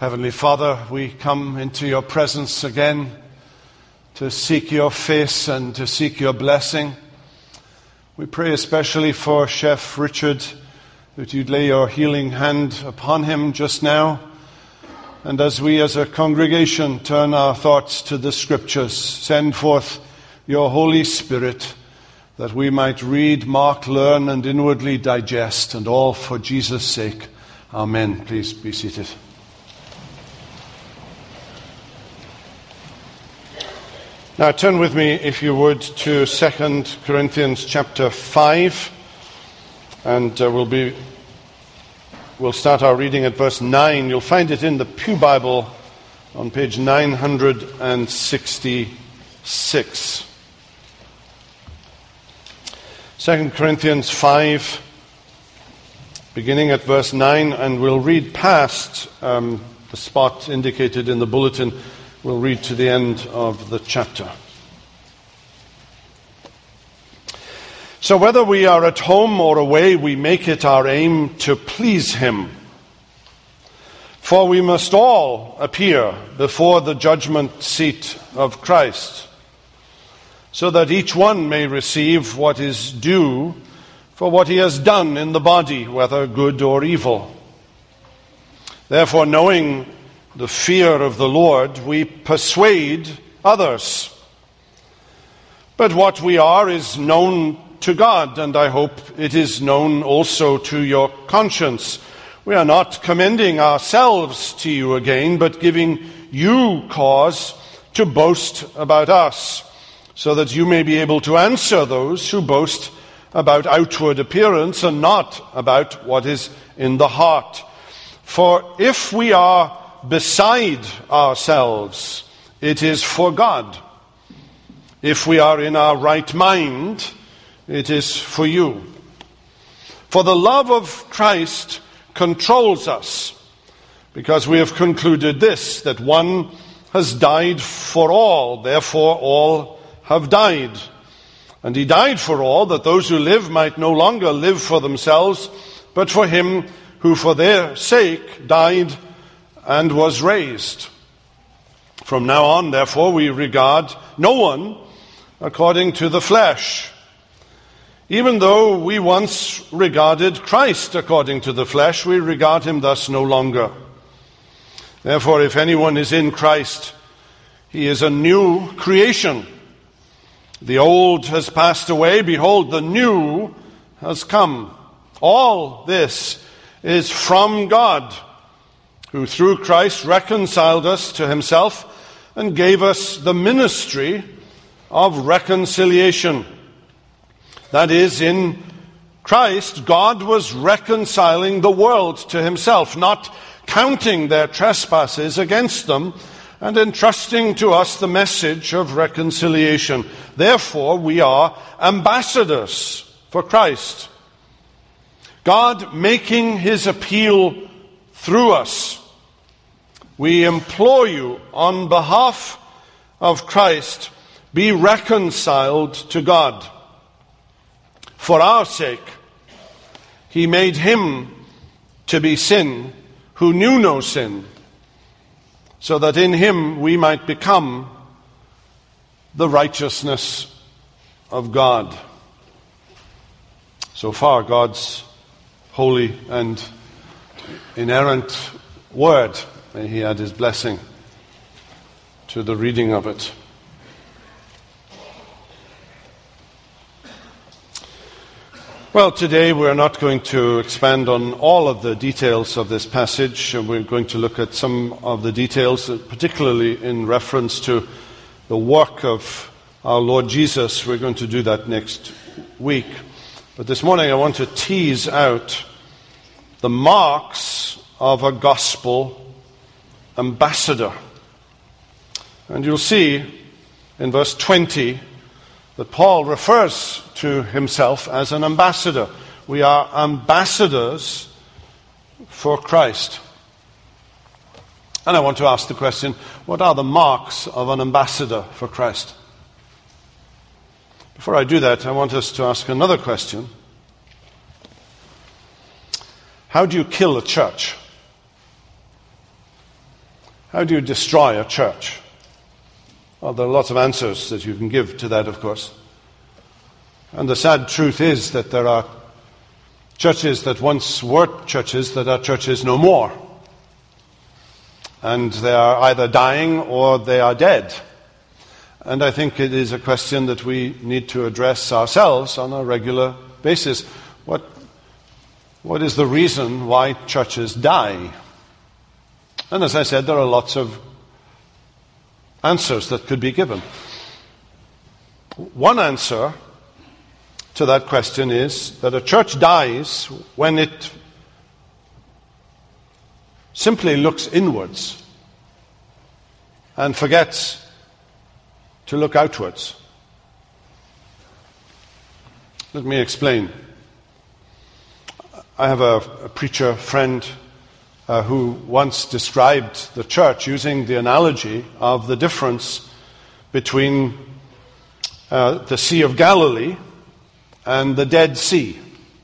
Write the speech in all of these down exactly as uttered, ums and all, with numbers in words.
Heavenly Father, we come into your presence again to seek your face and to seek your blessing. We pray especially for Chef Richard, that you'd lay your healing hand upon him just now. And as we as a congregation turn our thoughts to the Scriptures, send forth your Holy Spirit that we might read, mark, learn, and inwardly digest, and all for Jesus' sake. Amen. Please be seated. Now turn with me, if you would, to Second Corinthians chapter five, and uh, we'll be we'll start our reading at verse nine. You'll find it in the Pew Bible on page nine hundred sixty-six. Second Corinthians five, beginning at verse nine, and we'll read past um, the spot indicated in the bulletin. We'll read to the end of the chapter. So whether we are at home or away, we make it our aim to please him. For we must all appear before the judgment seat of Christ, so that each one may receive what is due for what he has done in the body, whether good or evil. Therefore, knowing the fear of the Lord, we persuade others. But what we are is known to God, and I hope it is known also to your conscience. We are not commending ourselves to you again, but giving you cause to boast about us, so that you may be able to answer those who boast about outward appearance and not about what is in the heart. For if we are beside ourselves, it is for God. If we are in our right mind, it is for you. For the love of Christ controls us, because we have concluded this, that one has died for all, therefore all have died. And he died for all, that those who live might no longer live for themselves, but for him who for their sake died and was raised. From now on, therefore, we regard no one according to the flesh. Even though we once regarded Christ according to the flesh, we regard him thus no longer. Therefore, if anyone is in Christ, he is a new creation. The old has passed away, behold, the new has come. All this is from God, who through Christ reconciled us to himself and gave us the ministry of reconciliation. That is, in Christ, God was reconciling the world to himself, not counting their trespasses against them, and entrusting to us the message of reconciliation. Therefore, we are ambassadors for Christ, God making his appeal through us. We implore you, on behalf of Christ, be reconciled to God. For our sake, he made him to be sin who knew no sin, so that in him we might become the righteousness of God. So far, God's holy and inerrant word. May he add his blessing to the reading of it. Well, today we're not going to expand on all of the details of this passage. We're going to look at some of the details, particularly in reference to the work of our Lord Jesus. We're going to do that next week. But this morning I want to tease out the marks of a gospel ambassador. And you'll see in verse twenty that Paul refers to himself as an ambassador. We are ambassadors for Christ. And I want to ask the question, what are the marks of an ambassador for Christ? Before I do that, I want us to ask another question. How do you kill a church? How do you destroy a church? Well, there are lots of answers that you can give to that, of course. And the sad truth is that there are churches that once were churches that are churches no more. And they are either dying or they are dead. And I think it is a question that we need to address ourselves on a regular basis. What, what is the reason why churches die? And as I said, there are lots of answers that could be given. One answer to that question is that a church dies when it simply looks inwards and forgets to look outwards. Let me explain. I have a, a preacher friend uh, who once described the church using the analogy of the difference between uh, the Sea of Galilee and the Dead Sea.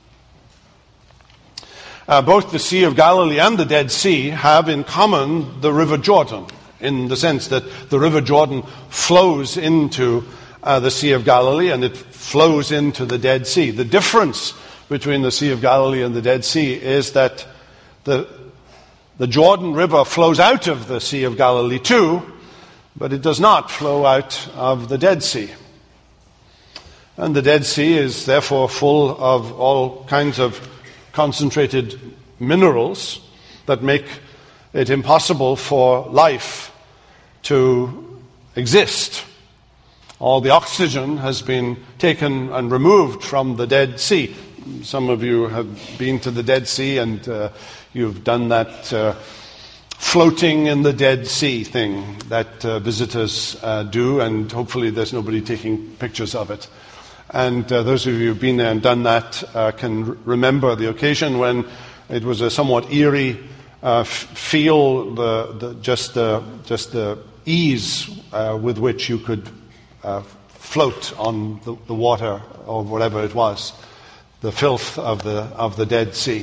Uh, both the Sea of Galilee and the Dead Sea have in common the River Jordan, in the sense that the River Jordan flows into uh, the Sea of Galilee and it flows into the Dead Sea. The difference between the Sea of Galilee and the Dead Sea is that the, the Jordan River flows out of the Sea of Galilee too, but it does not flow out of the Dead Sea. And the Dead Sea is therefore full of all kinds of concentrated minerals that make it impossible for life to exist. All the oxygen has been taken and removed from the Dead Sea. Some of you have been to the Dead Sea and uh, you've done that uh, floating in the Dead Sea thing that uh, visitors uh, do, and hopefully there's nobody taking pictures of it. And uh, those of you who've been there and done that uh, can r- remember the occasion when it was a somewhat eerie uh, f- feel, the, the, just, the, just the ease uh, with which you could uh, float on the, the water or whatever it was, the filth of the, of the Dead Sea.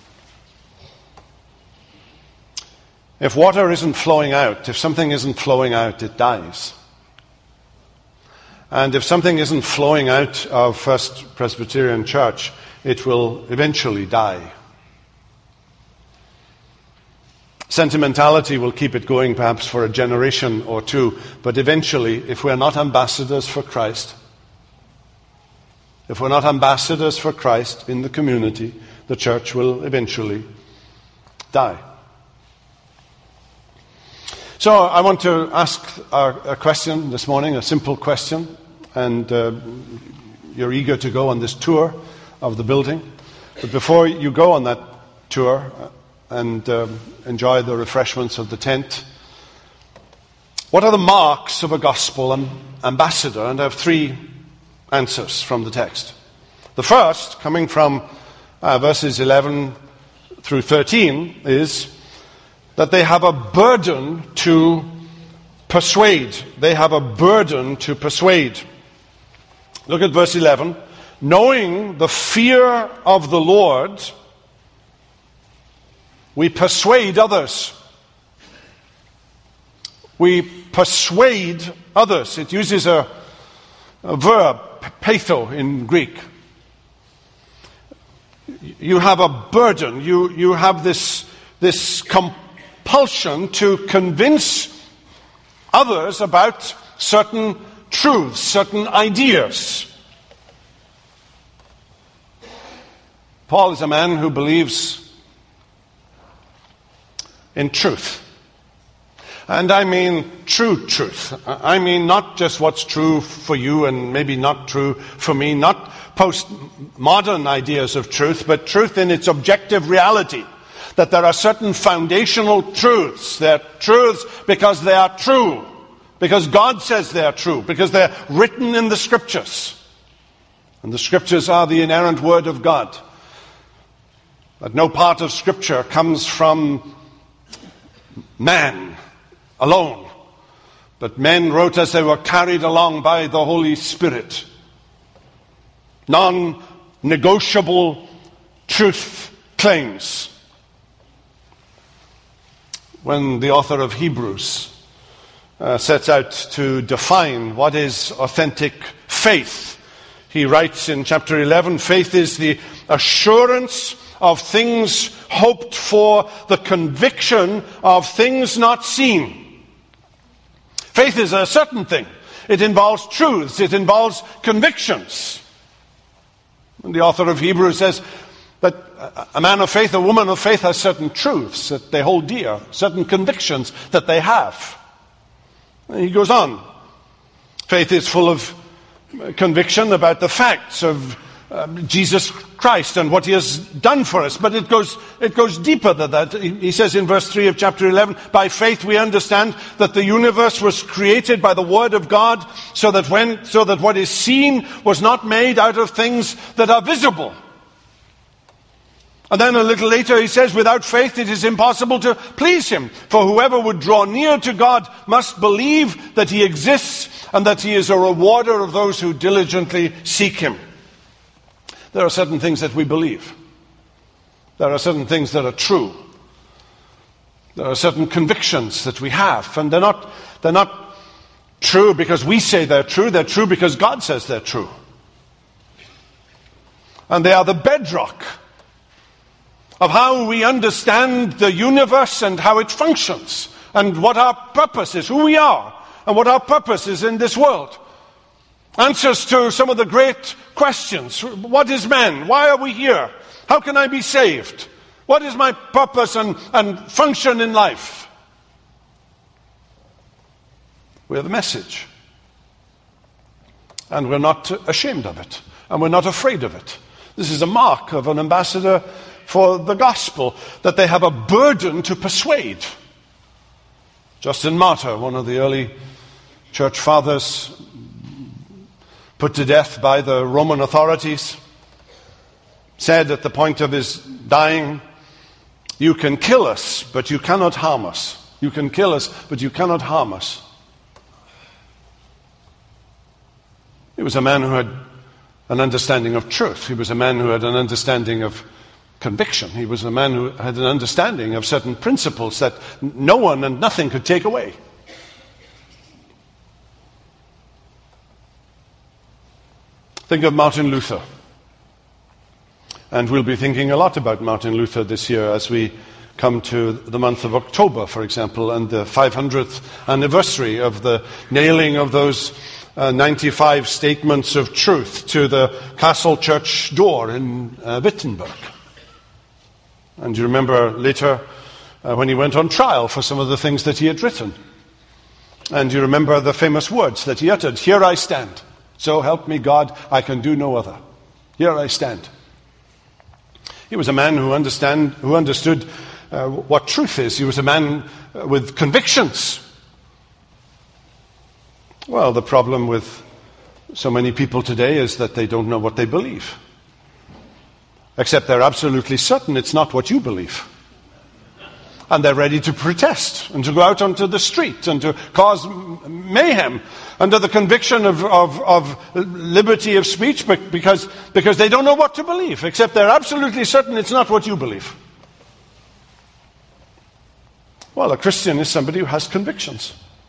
If water isn't flowing out, if something isn't flowing out, it dies. And if something isn't flowing out of First Presbyterian Church, it will eventually die. Sentimentality will keep it going perhaps for a generation or two, but eventually, if we're not ambassadors for Christ, if we're not ambassadors for Christ in the community, the church will eventually die. So I want to ask a, a question this morning, a simple question, and uh, you're eager to go on this tour of the building. But before you go on that tour and um, enjoy the refreshments of the tent, what are the marks of a gospel am- ambassador? And I have three answers from the text. The first, coming from uh, verses eleven through thirteen, is that they have a burden to persuade. They have a burden to persuade. Look at verse eleven. Knowing the fear of the Lord, we persuade others. We persuade others. It uses a, a verb, peitho in Greek. You have a burden. You, you have this, this compulsion to convince others about certain truths, certain ideas. Paul is a man who believes in truth. And I mean true truth. I mean not just what's true for you and maybe not true for me, not postmodern ideas of truth, but truth in its objective reality. That there are certain foundational truths. They're truths because they are true. Because God says they are true. Because they're written in the Scriptures. And the Scriptures are the inerrant Word of God. That no part of Scripture comes from man alone. But men wrote as they were carried along by the Holy Spirit. Non-negotiable truth claims. when the author of Hebrews uh, sets out to define what is authentic faith. He writes in chapter eleven, faith is the assurance of things hoped for, the conviction of things not seen. Faith is a certain thing. It involves truths. It involves convictions. And the author of Hebrews says that a man of faith, a woman of faith has certain truths that they hold dear, certain convictions that they have. And he goes on. Faith is full of conviction about the facts of um, Jesus Christ and what he has done for us. But it goes it goes deeper than that. He says in verse three of chapter eleven, by faith we understand that the universe was created by the word of God, so that when so that what is seen was not made out of things that are visible. And then a little later he says, without faith it is impossible to please him. For whoever would draw near to God must believe that he exists and that he is a rewarder of those who diligently seek him. There are certain things that we believe. There are certain things that are true. There are certain convictions that we have. And they're not, they're not true because we say they're true. They're true because God says they're true. And they are the bedrock of how we understand the universe and how it functions, and what our purpose is, who we are, and what our purpose is in this world. Answers to some of the great questions. What is man? Why are we here? How can I be saved? What is my purpose and, and function in life? We have a message. And we're not ashamed of it. And we're not afraid of it. This is a mark of an ambassador for the gospel, that they have a burden to persuade. Justin Martyr, one of the early church fathers, put to death by the Roman authorities, said at the point of his dying, you can kill us, but you cannot harm us. You can kill us, but you cannot harm us. He was a man who had an understanding of truth. He was a man who had an understanding of conviction. He was a man who had an understanding of certain principles that no one and nothing could take away. Think of Martin Luther. And we'll be thinking a lot about Martin Luther this year as we come to the month of October, for example, and the five hundredth anniversary of the nailing of those uh, ninety-five statements of truth to the castle church door in uh, Wittenberg. And you remember later uh, when he went on trial for some of the things that he had written. And you remember the famous words that he uttered, here I stand. So help me God, I can do no other. Here I stand. He was a man who, understand, who understood uh, what truth is. He was a man uh, with convictions. Well, the problem with so many people today is that they don't know what they believe. Except they're absolutely certain it's not what you believe. And they're ready to protest and to go out onto the street and to cause mayhem under the conviction of, of, of liberty of speech because, because they don't know what to believe, except they're absolutely certain it's not what you believe. Well, a Christian is somebody who has convictions.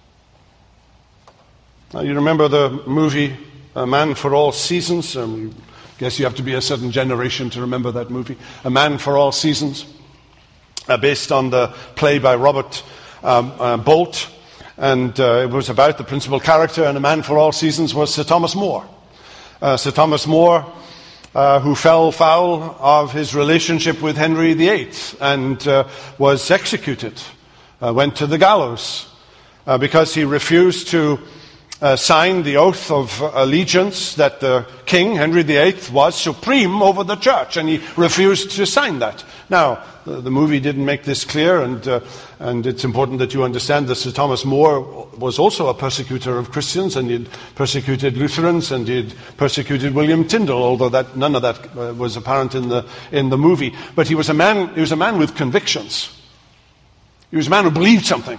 Now, you remember the movie A Man for All Seasons? Um, I guess you have to be a certain generation to remember that movie. A Man for All Seasons. Uh, based on the play by Robert um, uh, Bolt. And uh, it was about the principal character, and A Man for All Seasons was Sir Thomas More. Uh, Sir Thomas More, uh, who fell foul of his relationship with Henry the Eighth and uh, was executed, uh, went to the gallows uh, because he refused to uh, sign the oath of allegiance that the king, Henry the Eighth, was supreme over the church, and he refused to sign that. Now, the, the movie didn't make this clear, and uh, and it's important that you understand that Sir Thomas More was also a persecutor of Christians, and he'd persecuted Lutherans, and he'd persecuted William Tyndale, although that none of that uh, was apparent in the in the movie. But he was a man. He was a man with convictions. He was a man who believed something,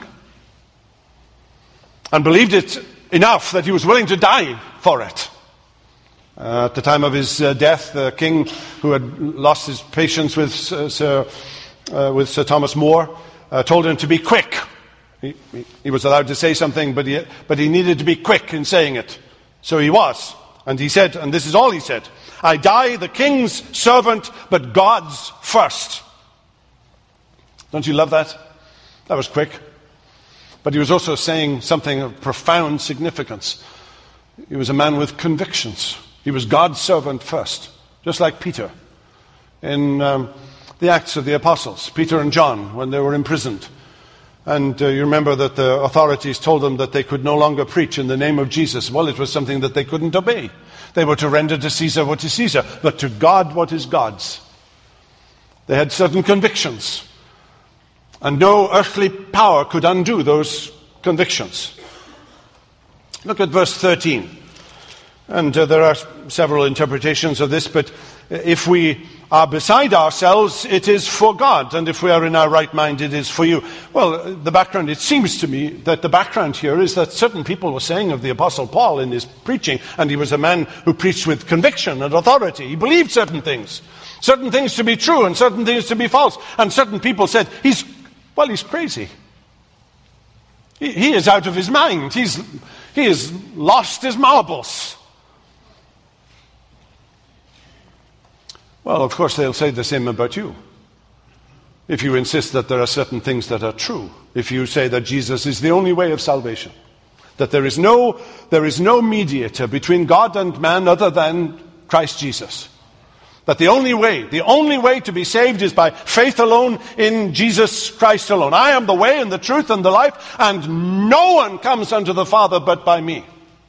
and believed it enough that he was willing to die for it. Uh, at the time of his uh, death, the king, who had lost his patience with uh, Sir, uh, with Sir Thomas More, uh, told him to be quick. He, he, he was allowed to say something, but he, but he needed to be quick in saying it. So he was. And he said, and this is all he said, "I die the king's servant, but God's first." Don't you love that? That was quick. But he was also saying something of profound significance. He was a man with convictions. He was God's servant first, just like Peter. In um, the Acts of the Apostles, Peter and John, when they were imprisoned. And uh, you remember that the authorities told them that they could no longer preach in the name of Jesus. Well, it was something that they couldn't obey. They were to render to Caesar what is Caesar, but to God what is God's. They had certain convictions. And no earthly power could undo those convictions. Look at verse thirteen. And uh, there are several interpretations of this, but if we are beside ourselves, it is for God. And if we are in our right mind, it is for you. Well, the background, it seems to me that the background here is that certain people were saying of the Apostle Paul in his preaching, and he was a man who preached with conviction and authority. He believed certain things. Certain things to be true and certain things to be false. And certain people said, he's, well, he's crazy. He, he is out of his mind. He's, he has lost his marbles. Well, of course, they'll say the same about you. If you insist that there are certain things that are true, if you say that Jesus is the only way of salvation, that there is no, there is no mediator between God and man other than Christ Jesus, that the only way, the only way to be saved is by faith alone in Jesus Christ alone. I am the way and the truth and the life, and no one comes unto the Father but by me.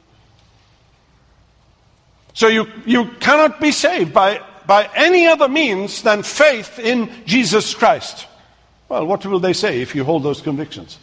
So you, you cannot be saved by by any other means than faith in Jesus Christ. Well, what will they say if you hold those convictions?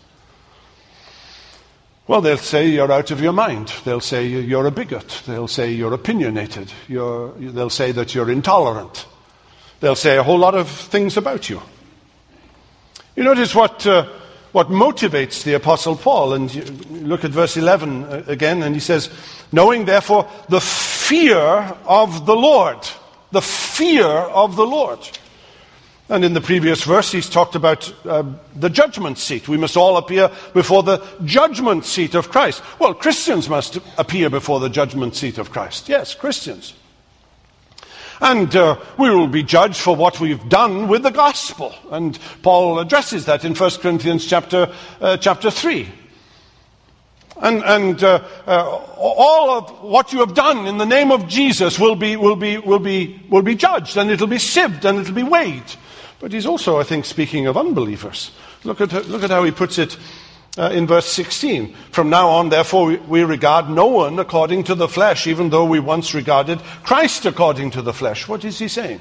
Well, they'll say you're out of your mind. They'll say you're a bigot. They'll say you're opinionated. You're, they'll say that you're intolerant. They'll say a whole lot of things about you. You notice what, uh, what motivates the Apostle Paul. And you look at verse eleven again, and he says, "Knowing therefore the fear of the Lord." The fear of the Lord. And in the previous verse, he's talked about uh, the judgment seat. We must all appear before the judgment seat of Christ. Well, Christians must appear before the judgment seat of Christ. Yes, Christians. And uh, we will be judged for what we've done with the gospel. And Paul addresses that in First Corinthians chapter, uh, chapter three. And, and uh, uh, all of what you have done in the name of Jesus will be, will be, will be, will be judged, and it'll be sieved, and it'll be weighed. But he's also, I think, speaking of unbelievers. Look at, look at how he puts it uh, in verse sixteen. "From now on, therefore, we, we regard no one according to the flesh, even though we once regarded Christ according to the flesh." What is he saying?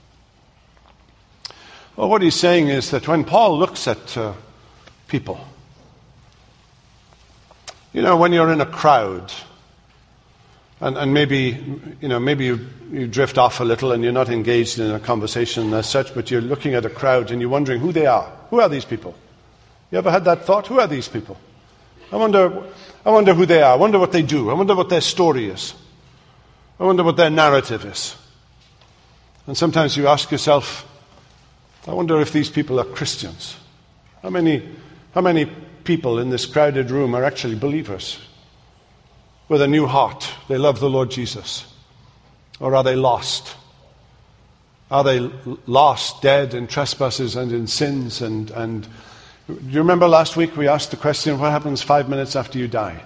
Well, what he's saying is that when Paul looks at uh, people, you know, when you're in a crowd, and, and maybe, you know, maybe you, you drift off a little and you're not engaged in a conversation as such, but you're looking at a crowd and you're wondering who they are. Who are these people? You ever had that thought? Who are these people? I wonder, I wonder who they are. I wonder what they do. I wonder what their story is. I wonder what their narrative is. And sometimes you ask yourself, I wonder if these people are Christians. How many, how many people in this crowded room are actually believers with a new heart? They love the Lord Jesus. Or are they lost? Are they lost, dead in trespasses and in sins? And, and do you remember last week we asked the question, what happens five minutes after you die?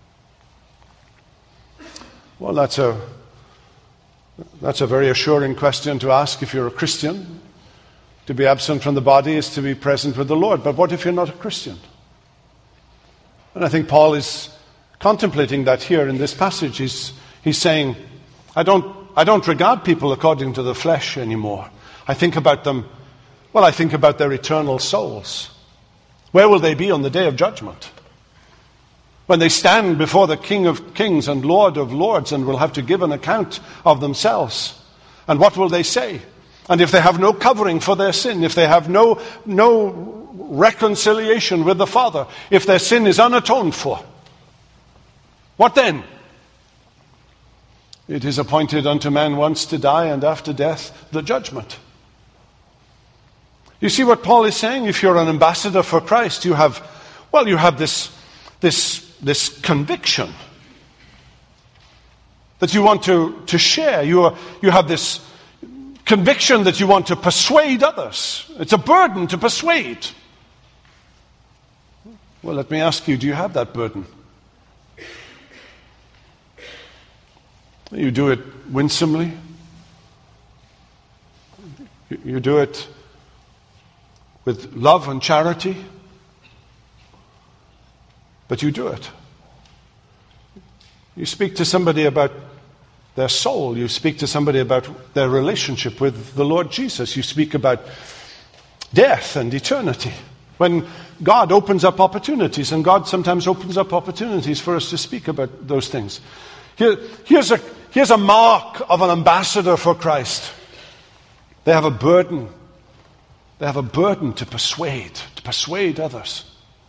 Well, that's a, that's a very assuring question to ask if you're a Christian. To be absent from the body is to be present with the Lord. But what if you're not a Christian? And I think Paul is contemplating that here in this passage. He's, he's saying, I don't, I don't regard people according to the flesh anymore. I think about them, well, I think about their eternal souls. Where will they be on the day of judgment? When they stand before the King of Kings and Lord of Lords and will have to give an account of themselves. And what will they say? And if they have no covering for their sin, if they have no, no reconciliation with the Father, if their sin is unatoned for, what then? It is appointed unto man once to die, and after death, the judgment. You see what Paul is saying? If you're an ambassador for Christ, you have, well, you have this, this, this conviction that you want to, to share. You, are, you have this conviction that you want to persuade others. It's a burden to persuade. Well, let me ask you, do you have that burden? You do it winsomely. You do it with love and charity. But you do it. You speak to somebody about their soul. You speak to somebody about their relationship with the Lord Jesus. You speak about death and eternity. When God opens up opportunities, and God sometimes opens up opportunities for us to speak about those things. Here, here's a, here's a mark of an ambassador for Christ. They have a burden. They have a burden to persuade, to persuade others.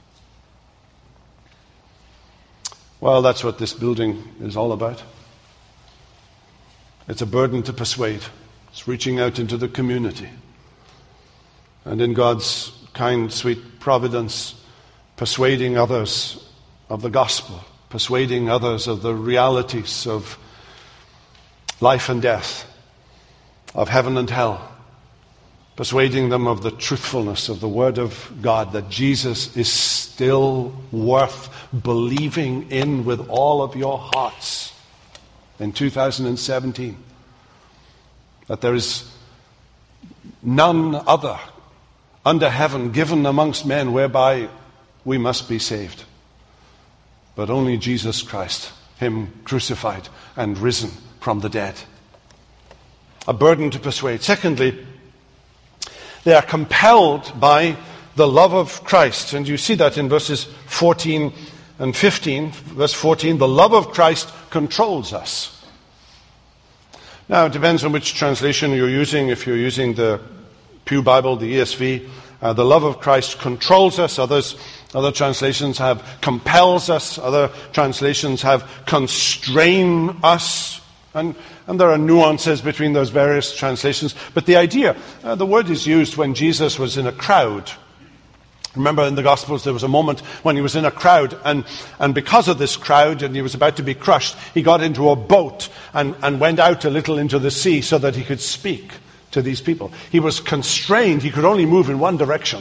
Well, that's what this building is all about. It's a burden to persuade. It's reaching out into the community. And in God's kind, sweet providence, persuading others of the gospel, persuading others of the realities of life and death, of heaven and hell, persuading them of the truthfulness of the Word of God, that Jesus is still worth believing in with all of your hearts in two thousand seventeen. That there is none other under heaven given amongst men whereby we must be saved, but only Jesus Christ, Him crucified and risen from the dead. A burden to persuade. Secondly, they are compelled by the love of Christ. And you see that in verses fourteen and fifteen. Verse fourteen, the love of Christ controls us. Now, it depends on which translation you're using. If you're using the Pew Bible, the E S V, uh, the love of Christ controls us. Others, other translations have compels us. Other translations have constrain us. And, and there are nuances between those various translations. But the idea, uh, the word is used when Jesus was in a crowd. Remember in the Gospels there was a moment when he was in a crowd, and, and because of this crowd and he was about to be crushed, he got into a boat and, and went out a little into the sea so that he could speak to these people. He was constrained. He could only move in one direction.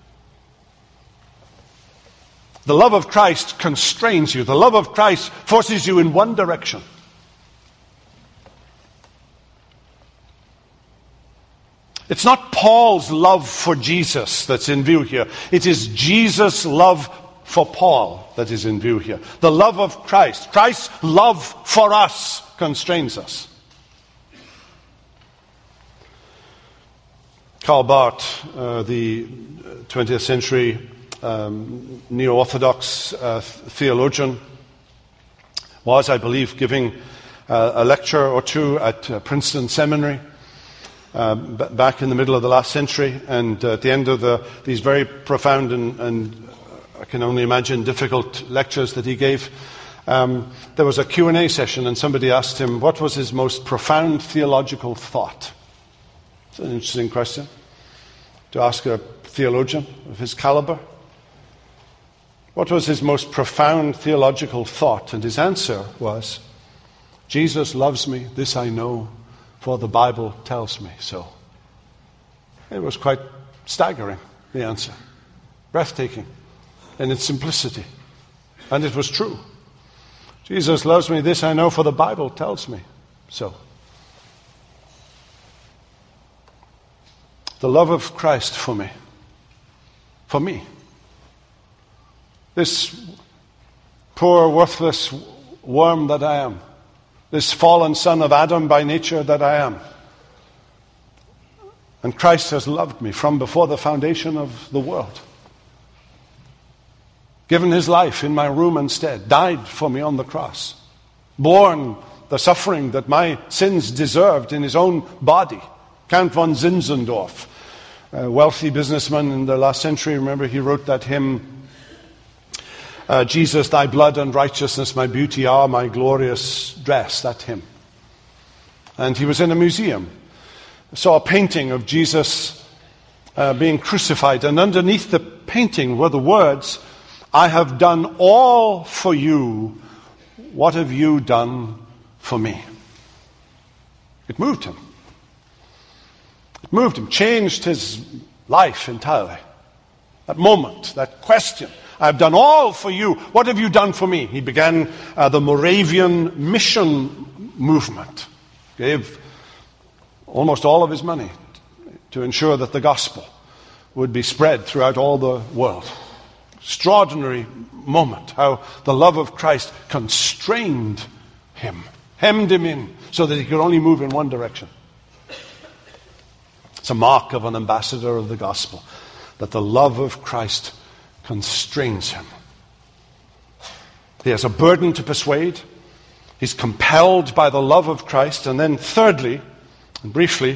The love of Christ constrains you. The love of Christ forces you in one direction. It's not Paul's love for Jesus that's in view here. It is Jesus' love for Paul that is in view here. The love of Christ. Christ's love for us constrains us. Karl Barth, uh, the twentieth century um, neo-Orthodox uh, theologian, was, I believe, giving uh, a lecture or two at uh, Princeton Seminary uh, b- back in the middle of the last century. And uh, at the end of the, these very profound and, and uh, I can only imagine difficult lectures that he gave, um, there was a Q and A session, and somebody asked him what was his most profound theological thought. It's an interesting question to ask a theologian of his caliber. What was his most profound theological thought? And his answer was, Jesus loves me, this I know, for the Bible tells me so. It was quite staggering, the answer. Breathtaking in its simplicity. And it was true. Jesus loves me, this I know, for the Bible tells me so. The love of Christ for me. For me. This poor, worthless worm that I am. This fallen son of Adam by nature that I am. And Christ has loved me from before the foundation of the world. Given his life in my room instead. Died for me on the cross. Borne the suffering that my sins deserved in his own body. Count von Zinzendorf, a wealthy businessman in the last century, remember he wrote that hymn, uh, Jesus, thy blood and righteousness, my beauty are my glorious dress, that hymn. And he was in a museum, saw a painting of Jesus uh, being crucified, and underneath the painting were the words, "I have done all for you. What have you done for me?" It moved him. It moved him, changed his life entirely. That moment, that question, "I've done all for you. What have you done for me?" He began uh, the Moravian mission movement. Gave almost all of his money to ensure that the gospel would be spread throughout all the world. Extraordinary moment, how the love of Christ constrained him, hemmed him in, so that he could only move in one direction. It's a mark of an ambassador of the gospel, that the love of Christ constrains him. He has a burden to persuade. He's compelled by the love of Christ. And then thirdly, and briefly,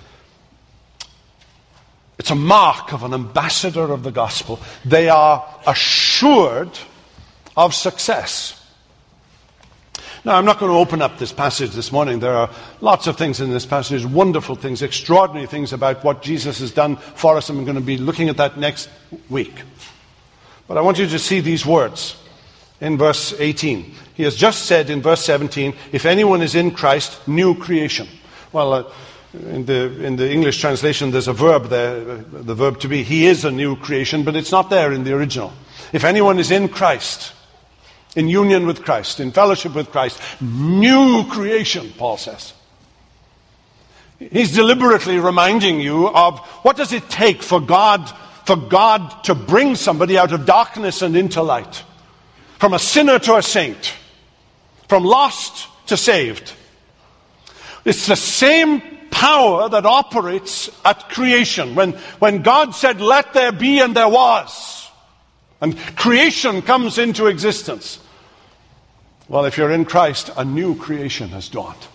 it's a mark of an ambassador of the gospel. They are assured of success. Now, I'm not going to open up this passage this morning. There are lots of things in this passage, wonderful things, extraordinary things about what Jesus has done for us, and I'm going to be looking at that next week. But I want you to see these words in verse eighteen. He has just said in verse seventeen, "If anyone is in Christ, new creation." Well, uh, in the in the English translation, there's a verb there, the verb to be. He is a new creation, but it's not there in the original. If anyone is in Christ, in union with Christ, in fellowship with Christ, new creation, Paul says. He's deliberately reminding you of what does it take for God, for God to bring somebody out of darkness and into light, from a sinner to a saint, from lost to saved. It's the same power that operates at creation. When, when God said, "Let there be," and there was, and creation comes into existence. Well, if you're in Christ, a new creation has dawned.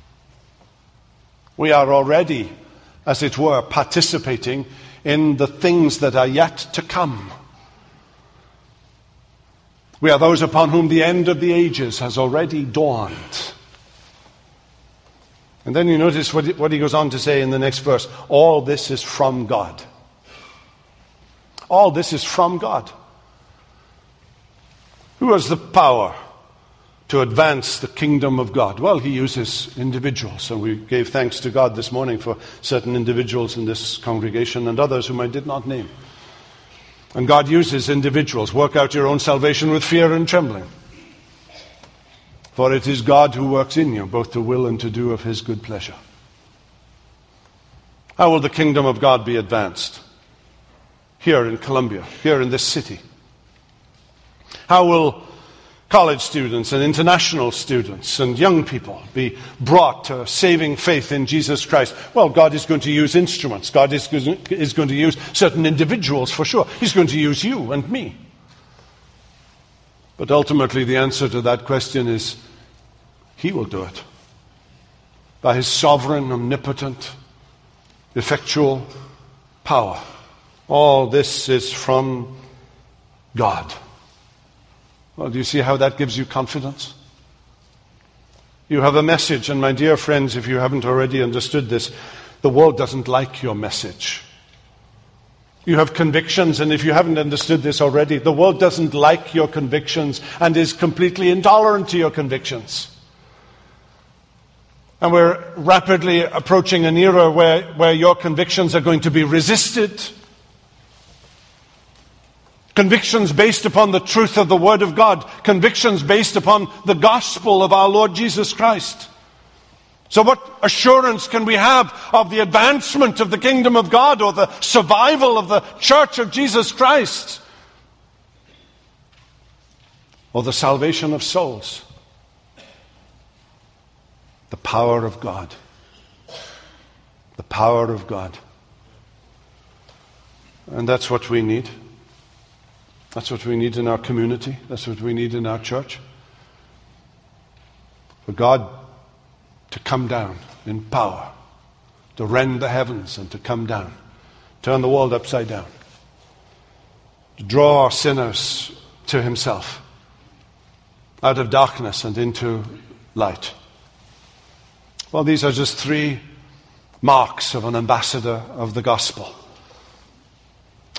We are already, as it were, participating in the things that are yet to come. We are those upon whom the end of the ages has already dawned. And then you notice what he, what he goes on to say in the next verse. All this is from God. All this is from God. Who has the power to advance the kingdom of God? Well, he uses individuals. And we gave thanks to God this morning for certain individuals in this congregation and others whom I did not name. And God uses individuals. Work out your own salvation with fear and trembling. For it is God who works in you, both to will and to do of his good pleasure. How will the kingdom of God be advanced? Here in Columbia, here in this city. How will college students and international students and young people be brought to saving faith in Jesus Christ? Well, God is going to use instruments. God is is going to use certain individuals for sure. He's going to use you and me. But ultimately the answer to that question is he will do it. By his sovereign, omnipotent, effectual power. All this is from God. Well, do you see how that gives you confidence? You have a message, and my dear friends, if you haven't already understood this, the world doesn't like your message. You have convictions, and if you haven't understood this already, the world doesn't like your convictions and is completely intolerant to your convictions. And we're rapidly approaching an era where, where your convictions are going to be resisted. Convictions based upon the truth of the Word of God. Convictions based upon the gospel of our Lord Jesus Christ. So what assurance can we have of the advancement of the kingdom of God or the survival of the church of Jesus Christ? Or the salvation of souls? The power of God. The power of God. And that's what we need. That's what we need in our community. That's what we need in our church. For God to come down in power, to rend the heavens and to come down, turn the world upside down, to draw sinners to himself, out of darkness and into light. Well, these are just three marks of an ambassador of the gospel.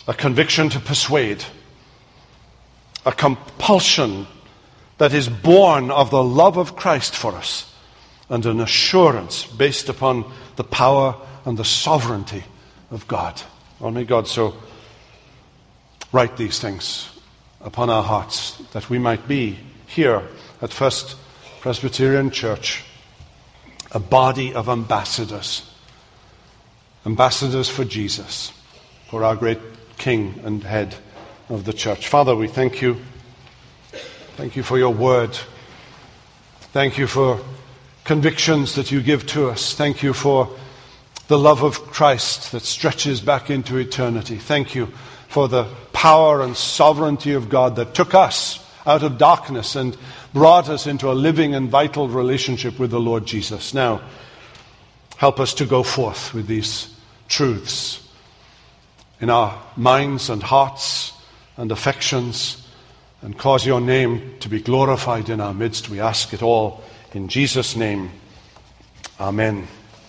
a conviction to persuade, a compulsion that is born of the love of Christ for us, and an assurance based upon the power and the sovereignty of God. Oh, may God so write these things upon our hearts, that we might be here at First Presbyterian Church a body of ambassadors, ambassadors for Jesus, for our great King and head of the church. Father, we thank you. Thank you for your word. Thank you for convictions that you give to us. Thank you for the love of Christ that stretches back into eternity. Thank you for the power and sovereignty of God that took us out of darkness and brought us into a living and vital relationship with the Lord Jesus. Now, help us to go forth with these truths in our minds and hearts and affections, and cause your name to be glorified in our midst. We ask it all in Jesus' name. Amen.